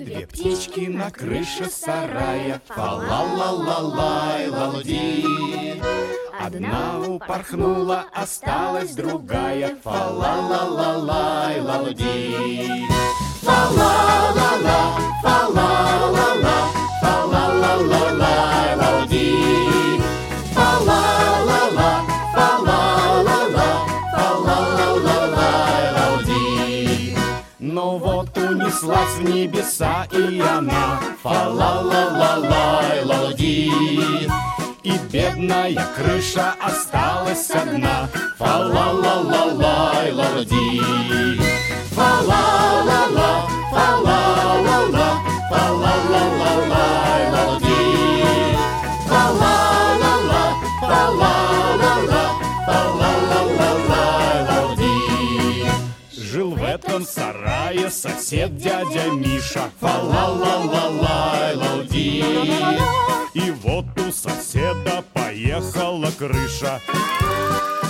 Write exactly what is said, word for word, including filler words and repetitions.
две птички на крыше сарая. Фа-ла-ла-ла-лай, ла-лу-ди. Одна упорхнула, осталась другая. Фа-ла-ла-ла-лай, ла-лу-ди. Фа-ла-ла-ла, фа-ла-ла-ла, фа-ла-ла-ла-лай, ла-лу-ди. Фа-ла-ла-ла, фа-ла-ла-ла, фа-ла-ла-ла-лай, ла-лу-ди. Но вот унеслась в небеса и она. Фа-ла-ла-ла-лай, ла-лу-ди. И бедная крыша осталась одна. Фа-ла-ла-ла-лай, ла-лу-ди. Фа-ла-ла-ла, фа-ла-ла-ла, фа-ла-ла-ла-лай, ла-лу-ди. Фа-ла-ла-ла, фа-ла-ла-ла, фа-ла-ла-ла-лай, ла-лу-ди. Жил в этом сарае сосед дядя Миша. Фа-ла-ла-ла-лай, ла-лу-ди. И вот у соседа поехала крыша.